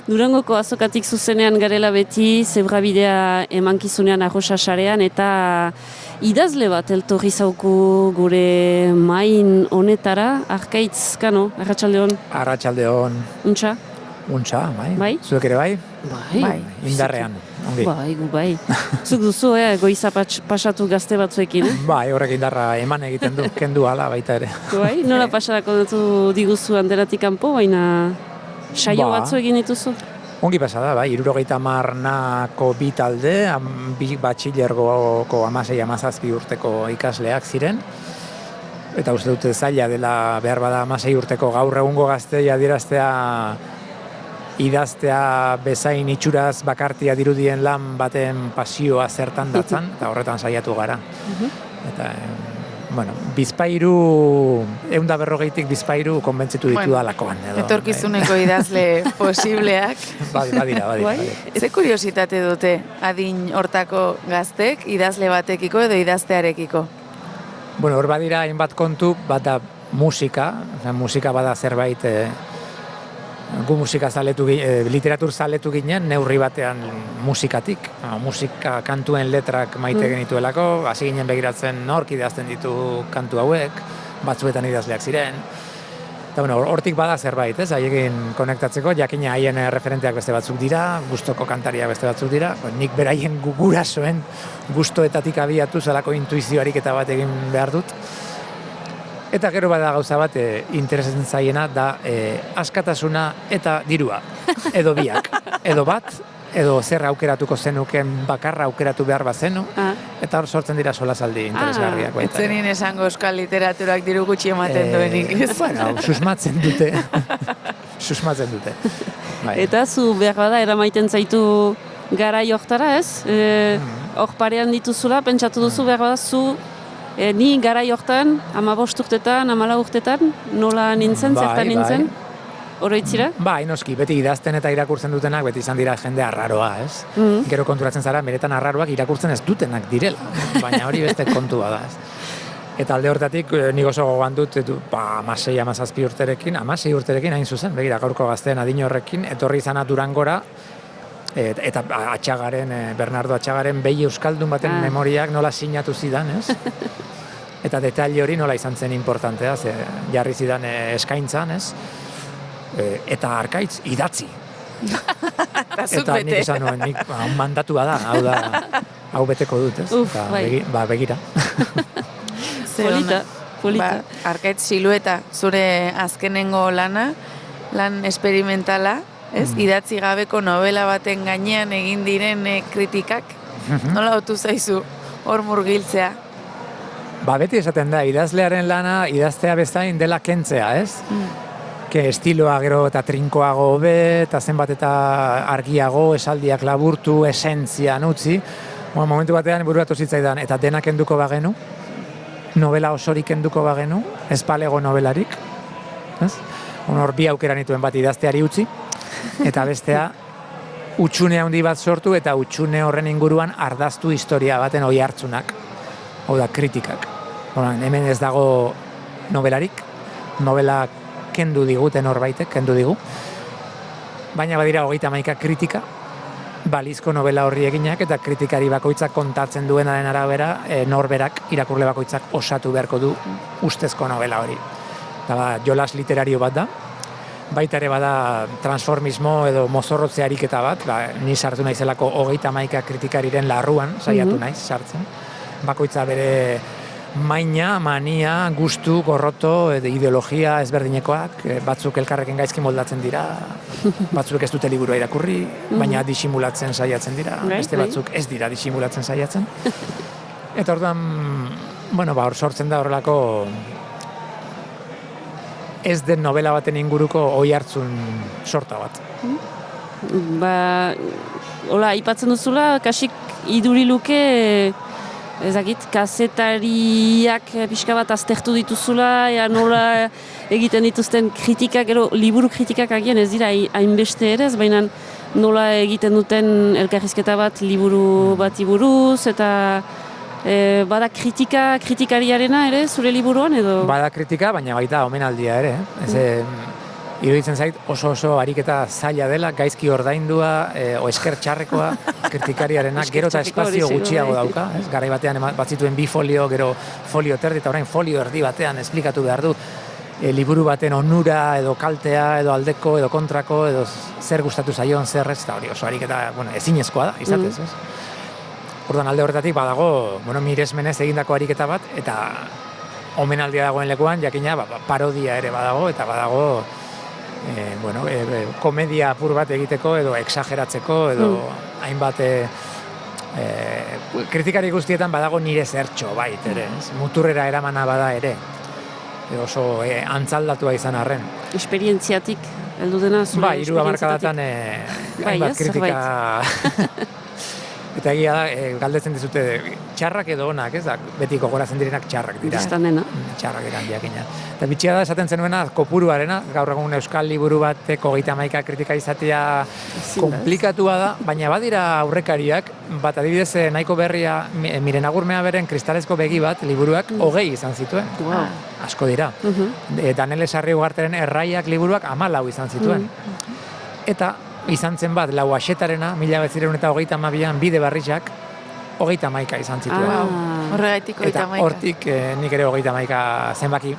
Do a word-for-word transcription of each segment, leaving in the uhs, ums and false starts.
Durangoko azokatik zuzenean garela beti, zebrabidea emankizunean arrosa sarean, eta idazle bat eltorri zauku gure main honetara, Arkaitz, kano, arratsalde hon? Arratsalde hon. Untxa? Untxa, bai. Bai? Zuek ere bai? Bai. Bai, indarrean. Ongi. Bai, gu bai. Zuk duzu, eh, goiza pasatu gazte batzuekin, eh? Bai, horrek indarra eman egiten du, kendu ala baita ere. Bai, nola pasarako datu diguzu anteratik kanpo, baina saio Ba. batzu egin dituzu? Ongi pasada, bai, hirurogeita hamarnako bi talde, am, bi batxilergoko hamasei hamazazpi urteko ikasleak ziren. Eta uste dute zaila dela behar bada hamasei urteko gaur egungo gaztei adieraztea idaztea bezain itxuraz bakartia dirudien lan baten pasioa zertan datzan, eta horretan saiatu gara. Eta, bueno, bizpairu, ehun eta berrogeitik bizpairu konbentzitu ditu Bueno, dalakoan. Edo, Etorkizuneko idazle posibleak. Badira, badira, badira. Bai. badira. Ze kuriositate dute adin hortako gaztek idazle batekiko edo idaztearekiko? Bueno, hor badira hainbat kontu, bat da musika, osea, musika bada zerbait, e, gu musika zaletu, e, literatur zaletu ginen, neurri batean musikatik. No, musika kantuen letrak maite Mm. genituelako, hasi ginen begiratzen nork idazten ditu kantu hauek, batzuetan idazleak ziren. Eta bueno, hortik bada zerbait, ez, haiekin konektatzeko, jakina haien referenteak beste batzuk dira, gustoko kantariak beste batzuk dira, ba, nik beraien gu- gurasoen gustoetatik abiatu zelako intuizioarik eta bat egin behar dut. Eta gero bada gauza bat e, interesatzen zaiena da e, askatasuna eta dirua, edo biak, edo bat, edo zer aukeratuko zenuken bakarra aukeratu behar bazenu, Ah. eta hor sortzen dira solasaldi interesgarriak baita. ere. Etzenien esango euskal literaturak diru gutxi ematen Eh, duenik. Ez? Bueno, susmatzen dute. susmatzen dute. Bai. Eta zu behar bada eramaiten zaitu garai hortara, ez? E, hor parean dituzula, pentsatu duzu behar bada zu e, ni garai hortan, hamabost urtetan, hamala urtetan, nola nintzen, Bai, zertan bai. nintzen? Oroitzira? Bai, noski, beti idazten eta irakurtzen dutenak, beti izan dira jende arraroa, ez? Mhm. Gero konturatzen zara, beretan arraroak irakurtzen ez dutenak direla, baina hori beste kontua da, ez? Eta alde hortatik, eh, nik oso gogoan dut, etu, ba, amasei, amazazpi urterekin, amasei urterekin hain zuzen, begira, gaurko gazteen adin horrekin, etorri izana Durangora, et, eta Atxagaren, eh, Bernardo Atxagaren behi euskaldun baten Ah. memoriak nola sinatu zidan, ez? Eta detaile hori nola izan zen importantea, ze jarri zidan eh, eskaintzan, ez? E, eta Arkaitz idatzi. Eta zuk Eta nik bete. esan nuen, nik ba, mandatua da, hau da, hau beteko dut, ez? Uf, Eta bai. begi, ba, begira. Ze ona. Polita, polita. Ba, Arkaitz silueta, zure azkenengo lana, lan esperimentala, ez? Idatzi gabeko novela baten gainean egin diren eh, kritikak. Nola otu zaizu hor murgiltzea? Ba, beti esaten da, idazlearen lana idaztea bezain dela kentzea, ez? Que estiloa gero eta trinkoago hobe, eta zenbat eta argiago, esaldiak laburtu, esentzian utzi. Bueno, momentu batean buruatu zitzaidan, eta dena kenduko bagenu, novela osorik kenduko bagenu, ez palego novelarik, ez? Hor bi aukera nituen bat idazteari utzi, eta bestea utxune handi bat sortu, eta utxune horren inguruan ardaztu historia baten oi hartzunak, hau da, kritikak. Bueno, hemen ez dago novelarik, novela kendu diguten horbaitek, kendu digu. Baina badira hogeita hamaika kritika, balizko novela horri eginak, eta kritikari bakoitzak kontatzen duenaren arabera, e, norberak, irakurle bakoitzak osatu beharko du ustezko novela hori. Eta ba, jolas literario bat da, baita ere bada transformismo edo mozorrotze ariketa bat, ba, ni sartu naizelako hogeita hamaika kritikariren larruan, saiatu naiz sartzen. Bakoitza bere maina, mania, gustu, gorroto, edo ideologia ezberdinekoak, e, batzuk elkarrekin gaizki moldatzen dira, batzuk ez dute liburua irakurri, baina disimulatzen saiatzen dira, Bai, beste bai. batzuk ez dira disimulatzen saiatzen. Eta orduan, bueno, ba, hor sortzen da horrelako ez den novela baten inguruko oi hartzun sorta bat. Ba, hola, aipatzen duzula, kasik iduri luke, ezakit, kazetariak pixka bat aztertu dituzula, ea nola egiten dituzten kritikak, gero liburu kritikak agian ez dira hai- hainbeste ere, ez baina nola egiten duten elkarrizketa bat liburu bati buruz, eta e, bada kritika, kritikariarena ere zure liburuan edo? Bada kritika, baina baita omenaldia ere. Ez, iruditzen zait oso oso ariketa zaila dela, gaizki ordaindua, e, o esker txarrekoa, kritikariarenak, gero eta espazio gutxiago dauka, ez? Garai batean batzituen bi folio, gero folio terdi, eta orain folio erdi batean esplikatu behar du, e, liburu baten onura, edo kaltea, edo aldeko, edo kontrako, edo zer gustatu zaion, zer ez, eta hori oso ariketa, bueno, ezinezkoa da, izatez, ez? Orduan alde horretatik badago, bueno, miresmenez egindako ariketa bat, eta omenaldia dagoen lekuan, jakina, ba, parodia ere badago, eta badago, e, bueno, e, e, komedia apur bat egiteko, edo exageratzeko, edo mm. hainbat e, e, kritikari guztietan badago nire zertxo bait, ere, ez? Muturrera eramana bada ere, e, oso e, antzaldatua izan arren. Esperientziatik, heldu dena, zure ba, hiru hamarkadatan e, hainbat kritika... Eta egia da, e, galdetzen dizute, txarrak edo onak, ez da, beti gogoratzen direnak txarrak dira. Bistan dena. Txarrak dira, jakina. Eta bitxia da, esaten zenuena, kopuruarena, gaur egun euskal liburu bateko hogeita hamaika kritika izatea komplikatua da, baina badira aurrekariak, bat adibidez nahiko berria, Miren Agurmea beren kristalezko begi bat, liburuak hogei izan zituen. Wow. Asko dira. Uh-huh. E, Daniel Sarri Ugarteren Erraiak liburuak hamalau izan zituen. Uh-huh. Eta izan zen bat, lau axetarena, mila behatziehun eta hogeita hamabian bide barrizak, hogeita hamaika izan zituen. Ah, horregatik hogeita hamaika. Eta hortik eh, nik ere hogeita hamaika zenbaki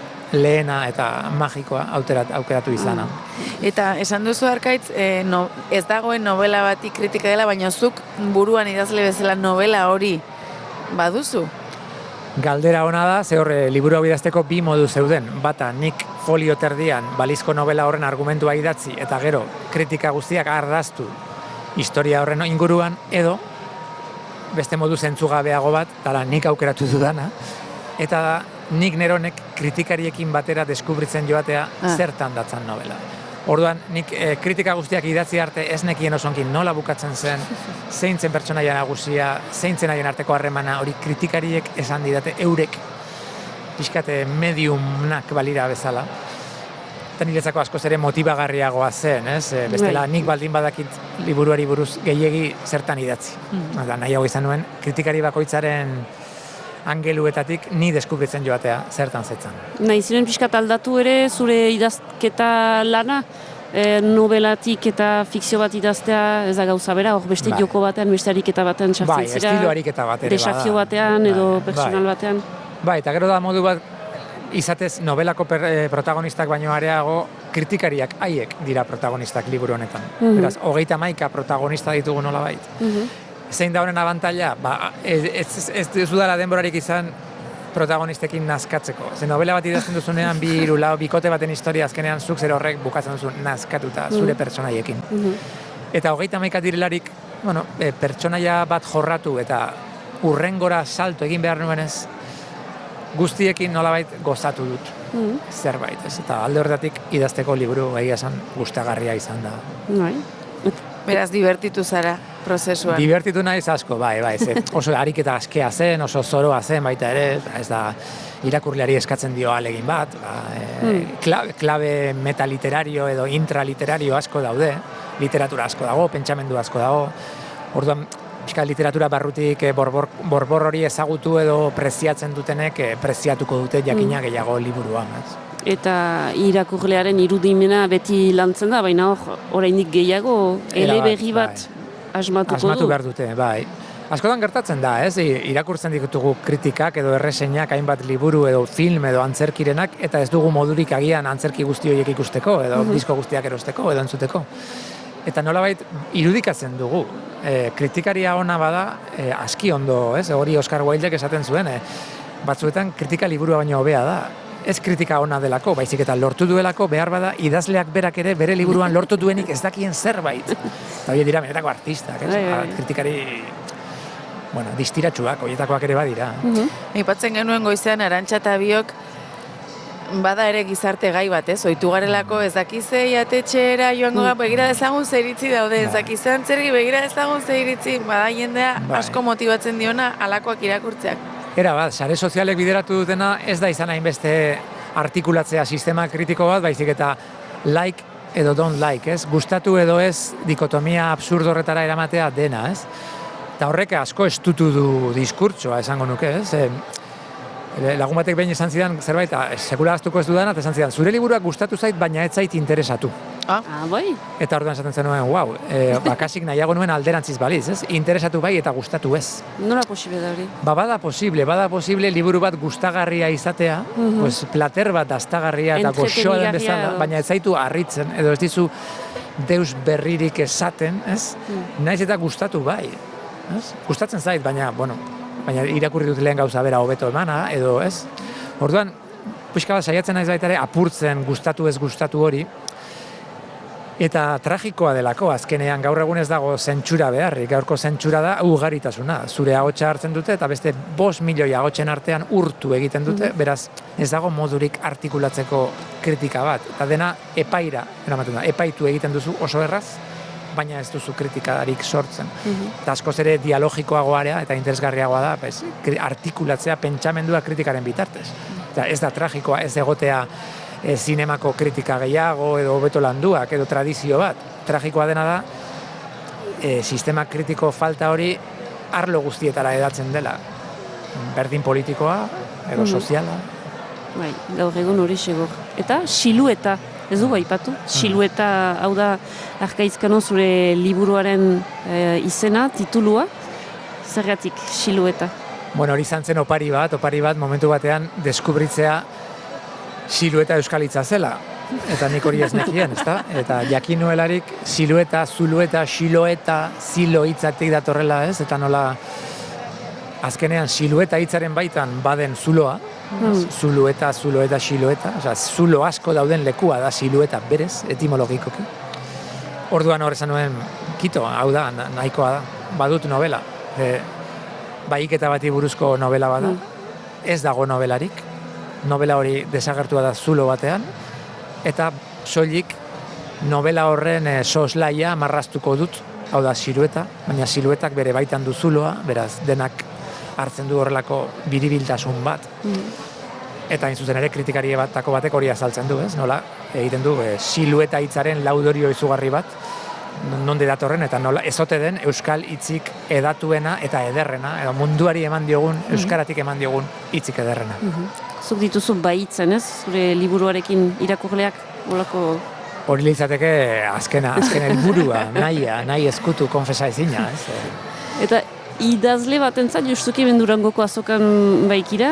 lehena eta magikoa auterat, aukeratu izana. Ah. Eta esan duzu Arkaitz, eh, no, ez dagoen novela bati kritika dela, baina zuk buruan idazle bezala novela hori baduzu? Galdera ona da, ze horre liburu hau idazteko bi modu zeuden. Bata, nik folio terdian balizko novela horren argumentua idatzi, eta gero kritika guztiak ardaztu historia horren inguruan, edo beste modu zentzugabeago bat, dala nik aukeratu dudana, eta da, nik neronek kritikariekin batera deskubritzen joatea ah. zertan datzan novela. Orduan, nik eh, kritika guztiak idatzi arte ez nekien osonkin nola bukatzen zen, zein zen pertsonaia nagusia, zein zen haien arteko harremana, hori kritikariek esan didate eurek, pixkate mediumnak balira bezala. Eta niretzako askoz ere motibagarriagoa zen, ez? E, bestela nik baldin badakit liburuari buruz gehiegi zertan idatzi. Mm. Eta nahiago izan nuen, kritikari bakoitzaren angeluetatik ni deskubritzen joatea zertan zetzan. Nahi ziren pixkat aldatu ere zure idazketa lana, e, novelatik eta fikzio bat idaztea ez da gauza bera, hor beste bai. Joko batean, beste ariketa batean sartzen bai, zira. Estilo ariketa bat ere desafio bada. batean edo bai, personal bai. batean. Bai, eta gero da modu bat izatez novelako per, eh, protagonistak baino areago kritikariak haiek dira protagonistak liburu honetan. Mm-hmm. Beraz, hogeita hamaika protagonista ditugu nolabait. Mm-hmm. Zein da honen abantaila? Ba, ez, ez, ez, ez dudala denborarik izan protagonistekin nazkatzeko. Ze novela bat idazten duzunean, bi hiru lau bikote baten historia azkenean zuk zer horrek bukatzen duzu nazkatuta zure pertsonaiekin. Mm-hmm. Eta hogeita hamaika direlarik, bueno, e, pertsonaia bat jorratu eta urrengora salto egin behar nuenez, guztiekin nolabait gozatu dut. Mm-hmm. Zerbait, ez? Eta alde horretatik idazteko liburu egia esan gustagarria izan da. Bai. Beraz, divertitu zara prozesuan. Divertitu naiz asko, bai, bai, ze, oso ariketa askea zen, oso zoroa zen baita ere, ez da irakurleari eskatzen dio alegin bat, ba, e, mm. klabe, klabe metaliterario edo intraliterario asko daude, literatura asko dago, pentsamendu asko dago, orduan, pixka literatura barrutik e, borbor, borbor hori ezagutu edo preziatzen dutenek e, preziatuko dute jakina mm. gehiago liburuan, ez? Eta irakurlearen irudimena beti lantzen da, baina hor, oraindik gehiago, eleberri bat bai. asmatuko Asmatu du. behar dute, bai. Askotan gertatzen da, ez? Irakurtzen ditugu kritikak edo erreseñak hainbat liburu edo film edo antzerkirenak, eta ez dugu modurik agian antzerki guzti horiek ikusteko, edo mm-hmm. disko guztiak erosteko, edo entzuteko. Eta nolabait irudikatzen dugu. E, kritikaria ona bada, e, aski ondo, ez? Hori Oscar Wildek esaten zuen, e, batzuetan kritika liburua baino hobea da. Ez kritika ona delako, baizik eta lortu duelako, behar bada idazleak berak ere bere liburuan lortu duenik ez dakien zerbait. Eta hori dira benetako artistak, ez? Kritikari, bueno, distiratsuak, horietakoak ere badira. Aipatzen uh-huh. genuen goizean Arantxa eta biok bada ere gizarte gai bat, ez? Ohitu garelako ez dakize jatetxera joango gara, begira dezagun ze iritzi daude, ez dakize antzerki begira dezagun ze iritzi, bada jendea asko motibatzen diona alakoak irakurtzeak. Era bat, sare sozialek bideratu dutena ez da izan hainbeste artikulatzea sistema kritiko bat, baizik eta like edo don't like, ez? Gustatu edo ez dikotomia absurdo horretara eramatea dena, ez? Eta horrek asko estutu du diskurtsoa esango nuke, ez? E, lagun batek behin esan zidan zerbait, sekula gaztuko ez dudana, eta esan zidan, zure liburuak gustatu zait, baina ez zait interesatu. Ah, Ah, bai? Eta orduan esaten zenuen, wow, e, bakasik nahiago nuen alderantziz baliz, ez? Interesatu bai eta gustatu ez. Nola posible da hori? Ba, bada posible, bada posible liburu bat gustagarria izatea, Mhm. pues, plater bat daztagarria eta goxoa den Entretenigarria bezala, edo. baina ez zaitu harritzen, edo ez dizu deus berririk esaten, ez? Naiz eta gustatu bai, ez? Gustatzen zait, baina, bueno, baina irakurri dut lehen gauza bera hobeto emana, edo, ez? Orduan, pixka bat saiatzen naiz baita ere, apurtzen gustatu ez gustatu hori, eta tragikoa delako, azkenean gaur egun ez dago zentsura beharrik, gaurko zentsura da ugaritasuna. Zure ahotsa hartzen dute eta beste bost milioi ahotsen artean urtu egiten dute, beraz ez dago modurik artikulatzeko kritika bat. Eta dena epaira, eramaten da, epaitu egiten duzu oso erraz, baina ez duzu kritikarik sortzen. Eta askoz ere dialogikoagoa eta interesgarriagoa da, pues, artikulatzea pentsamendua kritikaren bitartez. Eta ez da tragikoa, ez egotea e, zinemako kritika gehiago edo hobeto landuak edo tradizio bat. Tragikoa dena da e, sistema kritiko falta hori arlo guztietara edatzen dela. Berdin politikoa edo soziala. Bai, gaur egun hori segur. Eta silueta, ez dugu aipatu? Silueta, hau da, arkaizkano zure liburuaren e, izena, titulua, zergatik silueta? Bueno, hori izan zen opari bat, opari bat momentu batean deskubritzea silueta euskalitza zela. Eta nik hori ez nekien, ezta? Eta jakin nuelarik silueta, zulueta, siloeta, zilo hitzatik datorrela, ez? Eta nola azkenean silueta hitzaren baitan baden zuloa, zulueta, zuloeta, silueta, osea, zulo asko dauden lekua da silueta berez, etimologikoki. Orduan hor esan nuen, kito, hau da, nahikoa da, badut novela. E, Baiketa bati buruzko novela bada, ez dago novelarik, novela hori desagertua da zulo batean, eta soilik novela horren e, soslaia marraztuko dut, hau da silueta, baina siluetak bere baitan du zuloa, beraz denak hartzen du horrelako biribiltasun bat. Eta hain zuzen ere kritikari batako batek hori azaltzen du, ez? Nola egiten du e, silueta hitzaren laudorio izugarri bat, nonde datorren eta nola ezote den euskal hitzik edatuena eta ederrena, edo munduari eman diogun, euskaratik eman diogun hitzik ederrena. Zuk dituzu baitzen, ez? Zure liburuarekin irakurleak, olako... Hori litzateke azkena, azken helburua, nahia, nahi ezkutu konfesa ezina, ez? Eta idazle batentzat justuki Durangoko azokan baikira,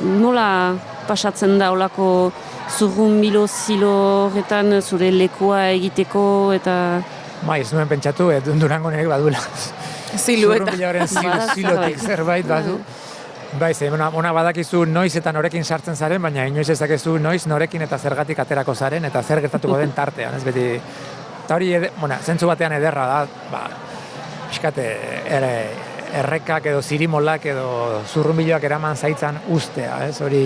nola pasatzen da olako zurrun bilo zilo horretan zure lekua egiteko eta... Ba, ez nuen pentsatu, eh, Durango nire badula. Silueta. Zurrunbilaren Bada zilotik zerbait. zerbait badu. Bai, ze, ona, ona badakizu noiz eta norekin sartzen zaren, baina inoiz ez dakizu noiz norekin eta zergatik aterako zaren, eta zer gertatuko den tartean, ez beti... Eta hori, ed, bueno, zentzu batean ederra da, ba, pixkate, ere, errekak edo zirimolak edo zurrunbiloak eraman zaitzan ustea, ez, hori...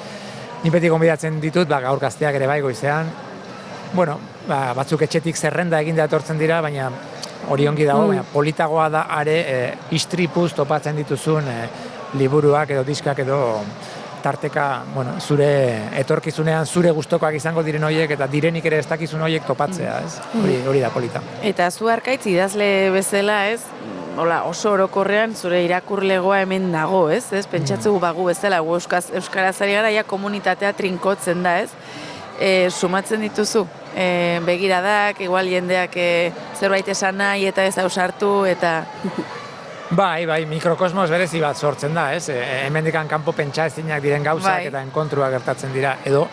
Ni beti gonbidatzen ditut, ba, gaur gazteak ere bai goizean, bueno, ba, batzuk etxetik zerrenda egin datortzen dira, baina hori ongi dago, baina politagoa da are e, istripuz topatzen dituzun e, liburuak edo diskak edo tarteka, bueno, zure etorkizunean zure gustokoak izango diren horiek eta direnik ere ez dakizun horiek topatzea, ez? Hori, hori da polita. Eta zu Arkaitz idazle bezala, ez? Hola, oso orokorrean zure irakurlegoa hemen dago, ez? Ez pentsatzu bagu bezala, gu euskaz euskaraz ari gara ja komunitatea trinkotzen da, ez? E, sumatzen dituzu e, begiradak, igual jendeak e, zerbait esan nahi eta ez ausartu eta Bai, bai, mikrokosmos berezi bat sortzen da, ez? E, hemendikan kanpo pentsa ezinak diren gauzak Bai. eta enkontrua gertatzen dira, edo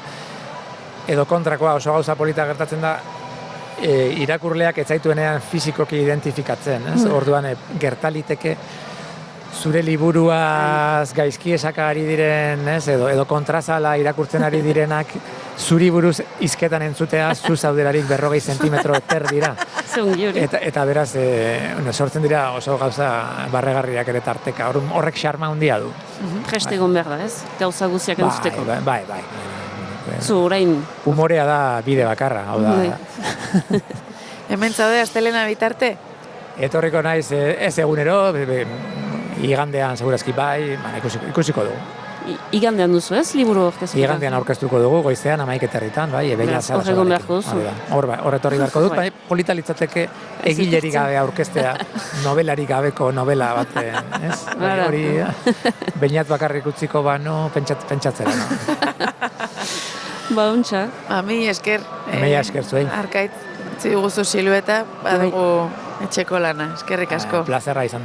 edo kontrakoa oso gauza polita gertatzen da, e, irakurleak ez zaituenean fisikoki identifikatzen, ez? Orduan e, gertaliteke zure liburuaz gaizki esaka ari diren, ez? Edo, edo kontrazala irakurtzen ari direnak zuri buruz hizketan entzutea zu zaudelarik berrogei zentimetro terdira. Zeungi hori. Eta, eta beraz, e, bueno, sortzen dira oso gauza barregarriak ere tarteka. Hor, horrek xarma handia du. Prest egon behar da, ez? Gauza guztiak entzuteko. Bai, bai, bai. Zu orain... Humorea da bide bakarra, hau da. Bai. hemen zaude astelena bitarte? Etorriko naiz, e, ez egunero, be, be, igandean segurazki bai, ba, ikusiko, ikusiko dugu. I- Igandean duzu ez, liburu orkezpena? Igandean aurkeztuko dugu, goizean amaiketerritan, bai, ebeila Beraz, zara hor egon beharko duzu. Hor, ba, hor etorri beharko dut, Bai. bai, polita litzateke egilerik gabe aurkeztea, nobelarik gabeko novela bat, ez? Bai, Ara. hori, beinat bakarrik utziko bano, pentsat, pentsatzera, no? Ba, untxa. Ba, mi esker. Mila esker zuei. Arkait, ziguzu silueta, badugu etxeko lana. Eskerrik asko. Plazerra izan.